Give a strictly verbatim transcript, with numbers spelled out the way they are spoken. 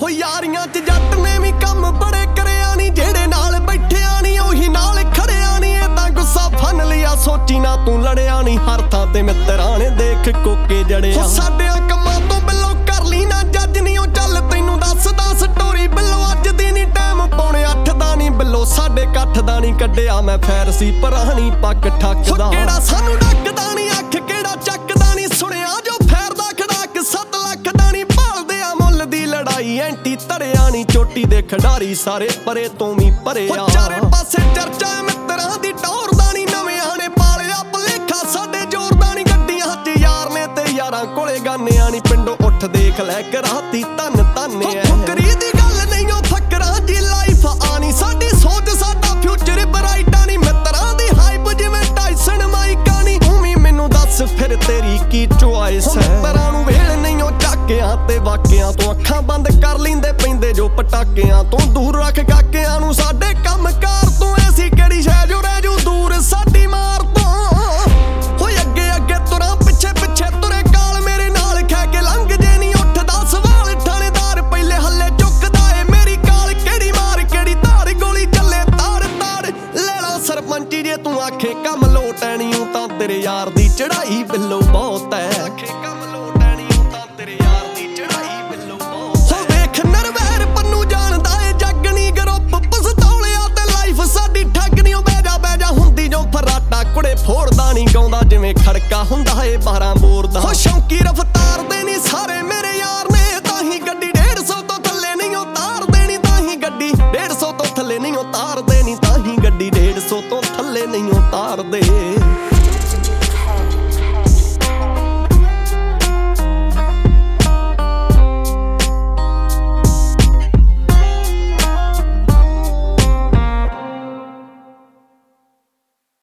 ਹੋ ਯਾਰੀਆਂ ਚ ਜੱਟ ਨੇ ਵੀ ਕੰਮ ਬੜੇ ਕਰਿਆ ਨੀ, ਜਿਹੜੇ ਨਾਲ ਬੈਠਿਆ ਨੀ ਉਹੀ ਨਾਲ ਖੜਿਆ ਨੀ। ਇਹ ਤਾਂ ਗੁੱਸਾ ਫਨ ਲਿਆ ਸੋਚੀ ਨਾ ਤੂੰ ਲੜਿਆ ਨੀ, ਹਰ ਥਾਂ ਤੇ ਮਿੱਤਰਾਂ ਨੇ ਦੇਖ ਕੋਕੇ ਜੜਿਆ। ਹੋ ਸਾਡਿਆਂ ਕੰਮਾਂ ਤੋਂ ਬਿੱਲੋ ਕਰ ਲਈ ਨਾ ਜੱਜ ਨੀ, ਉਹ ਚੱਲ ਤੈਨੂੰ ਦੱਸਦਾ ਸਟੋਰੀ ਬਿੱਲੋ ਅੱਜ ਦੀ ਨੀ। ਟਾਈਮ ਪੌਣੇ ਅੱਠ ਦਾ ਨੀ ਬਿੱਲੋ ਸਾਡੇ ਇਕੱਠ ਦਾ ਨੀ, ਕੱਢਿਆ ਮੈਂ ਫੈਰ ਸੀ ਪੁਰਾਣੀ ਪੱਗ ਠੱਕਦਾ। ਕਿਹੜਾ ਸਾਨੂੰ ਡੱਕਦਾ ਨੀ ਅੱਖ ਕਿਹੜਾ ਚੱਕਦਾ ਨੀ, ਸੁਣਿਆ ਜੋ ਫੈਰ ਦਾ ਖੜਾਕ ਸੱਤ ਲੱਖ ਦਾ ਨੀ। ਭਾਲਦੇ ਆ ਮੁੱਲ ਦੀ ਲੜਾਈ ਐਂਟੀ ਧਰਿਆ ਨੀ, ਚੋਟੀ ਦੇ ਖਿਡਾਰੀ ਸਾਰੇ ਪਰੇ ਤੋਂ ਵੀ ਪਰੇ ਆ। ਚਾਰੇ ਪਾਸੇ ਚਰਚਾ ਮਿੱਤਰਾਂ ਦੀ ਟੌਰ ਦਾ ਨੀ, ਨਵਿਆਂ ਨੇ ਪਾਲਿਆ ਭਲੇਖਾ ਸਾਡੇ ਜ਼ੋਰ ਦਾ ਨੀ। ਗੱਡੀਆਂ ਚ ਯਾਰ ਨੇ ਤੇ ਯਾਰਾਂ ਕੋਲੇ ਗਾਨਿਆਂ ਨੀ, ਪਿੰਡੋਂ ਉੱਠ ਦੇਖ ਲੈ ਕਰਾਤੀ ਧੰਨ ਧੰਨ ਐ। ਫੁਕਰੀ ਦੀ ਗੱਲ ਨਹੀਂ ਉਹ ਫਕਰਾਂ ਦੀ ਲਾਈਫ ਆਣੀ, ਸਾਡੀ ਸੋਚ ਸਾਡਾ ਫਿਊਚਰ ਬਰਾਈਟਾ ਨੀ। ਮਿੱਤਰਾਂ ਦੀ ਹਾਈਪ ਜਿਵੇਂ ਟਾਈਸਨ ਮਾਈਕਾ ਨੀ, ਤੂੰ ਵੀ ਮੈਨੂੰ ਦੱਸ ਫਿਰ ਤੇਰੀ ਕੀ ਚੁਆਇਸ ਹੈ। ਮਿੱਤਰਾਂ ਨੂੰ ਵੇਲ ਨਹੀਂ ਉਹ ਝਾਕਿਆਂ ਤੇ ਵਾਕਿਆਂ ਤੋਂ, ਅੱਖਾਂ ਬੰਦ ਕਰ ਲੈਂਦੇ ਪੈਂਦੇ ਜੋ ਪਟਾਕਿਆਂ ਤੋਂ। ਦੂਰ ਰੱਖ ਕਾਕਿਆਂ ਨੂੰ ਸਾਡੇ ਕੰਮ ਕਾਰ ਤੋਂ, ਐਸੀ ਕਿਹੜੀ ਸ਼ੈ ਜੋ ਰਹਿ ਜੂ ਦੂਰ ਸਾਡੀ ਮਾਰ ਤੋਂ। ਹੋਏ ਅੱਗੇ ਅੱਗੇ ਤੁਰਾਂ ਪਿੱਛੇ ਪਿੱਛੇ ਤੁਰੇ ਕਾਲ, ਮੇਰੇ ਨਾਲ ਖਹਿ ਕੇ ਲੰਘ ਜੇ ਨੀ ਉੱਠਦਾ ਸਵਾਲ। ਥਾਣੇਦਾਰ ਪਹਿਲੇ ਹੱਲੇ ਚੁੱਕਦਾ ਏ ਮੇਰੀ ਕਾਲ, ਕਿਹੜੀ ਮਾਰ ਕਿਹੜੀ ਧਾਰ ਗੋਲੀ ਚੱਲੇ ਤਾੜ ਤਾੜ। ਲੈ ਲਾ ਸਰਪੰਚੀ ਜੇ ਤੂੰ ਆਖੇ ਕੰਮ ਲੋਟ ਐਣੀ, ਤਾਂ ਤੇਰੇ ਯਾਰ ਦੀ ਚੜਾਈ ਬਿੱਲੋ ਬਹੁਤ ਐ। ਆਖੇ ਕੰਮ ਲੋਟ ਐਣੀ ਤਾਂ ਤੇਰੇ ਯਾਰ ਦੀ ਚੜਾਈ ਬਿੱਲੋ ਬਹੁਤ ਐ। ਹੋ ਵੇਖ ਨਰਵੈਰ ਪੰਨੂ ਜਾਣਦਾ ਏ ਜੱਗ ਨੀ, ਗਰੁੱਪ ਪਸਤੌਲਿਆ ਤੇ ਲਾਈਫ ਸਾਡੀ ਠੱਗ ਨੀ। ਉਹ ਬਹਿ ਜਾ ਬਹਿ ਜਾ ਹੁੰਦੀ ਜੋ ਫਰਾਟਾ ਕੁੜੇ ਫੋੜਦਾ ਨੀ, ਗਾਉਂਦਾ ਜਿਵੇਂ ਖੜਕਾ ਹੁੰਦਾ ਏ ਬਾਰਾਂ ਬੋਰ ਦਾ। ਹੋ ਸ਼ੌਂਕੀ ਰਫਤਾਰ ਦੇ ਨੀ ਸਾਰੇ ਮੇਰੇ ਯਾਰ ਨੇ, ਤਾਂ ਹੀ ਗੱਡੀ ਡੇਢ ਸੌ ਤੋਂ ਥੱਲੇ ਨਹੀਂ ਉਤਾਰਦੇ ਨੀ। ਤਾਂ ਹੀ ਗੱਡੀ ਡੇਢ ਸੌ ਤੋਂ ਥੱਲੇ ਨਹੀਂ ਉਤਾਰਦੇ ਨੀ, ਤਾਂ ਹੀ ਗੱਡੀ ਡੇਢ ਸੌ ਤੋਂ ਥੱਲੇ ਨਹੀਂ ਉਤਾਰਦੇ।